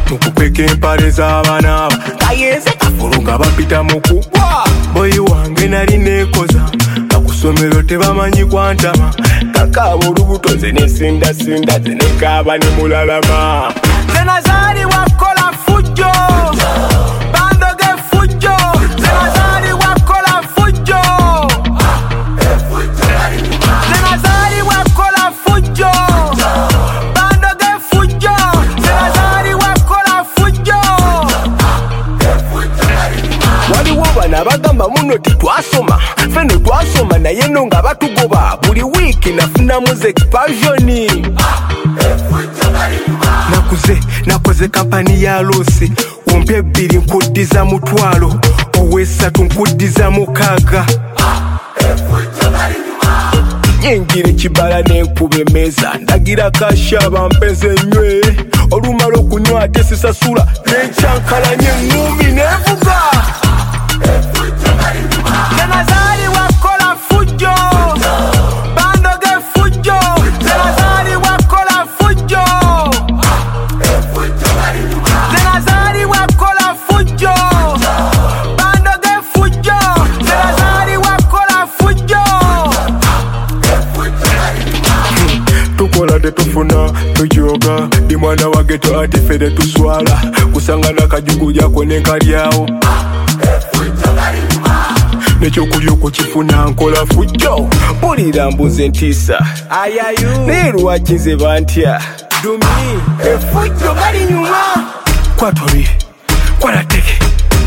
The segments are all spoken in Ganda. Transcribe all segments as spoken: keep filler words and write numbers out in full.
mukupeka empale z'abaana aba kayenze kafuluka bapita mukugwa boyi wange nali nekoza akusomero tebamanyi kwantama kakaaba olubuto nze nesindasinda ze nekaaba ne mulalama ze nazaali wakola fujjo bandoge fujjo ze nazaali wakola fujjo ze nazaali wakola fujjo bandoge fujjo ze nazaali wakola fujjo waliwo bana bagamba muno tetwasoma feno twasoma naye no nga batugoba buli wiiki nafunamu ze expansioni nakuze nakoze kampani ya losi wompe ebbiri nkuddiza mutwalo ow'essatu nkuddiza mukaaga nyingira ekibala n'enkuba emmeeza ndagira kasha bampeze nywe olumala okunywa ate sisasula n'enkyankalanya eŋŋumbi n'evuga ze nazaali wakola fujjo bandoge fujjo ze nazaali wakola fujjo ze nazaali wakola fujjo bandoge fujjo ze nazaali wakola fujjo tukola tetufuna tujoga ndi mwana wa geto ati fere tuswala kusangana kajugu jako nenkalyawo nekyokulya okukifuna nkola fujjo bulira mbuze ntiisa naye lwaki nze bantya dumi efujjo bali nyuma kwatoli kwalateke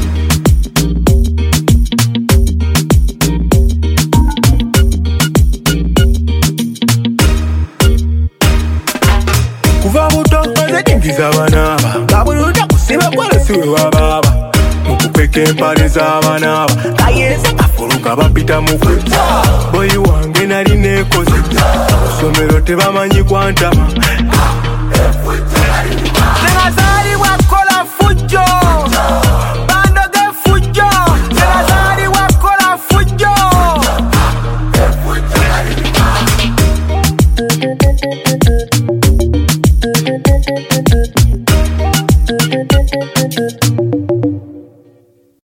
kuva buto nze dingiza abaana aba nga buli lunaku sibakwala siwe wabaaba mukupeka empale z'abaana aba kayenze kafuluka bapita mukujja boyi wange nali nekoze kusomero tebamanyi kwantama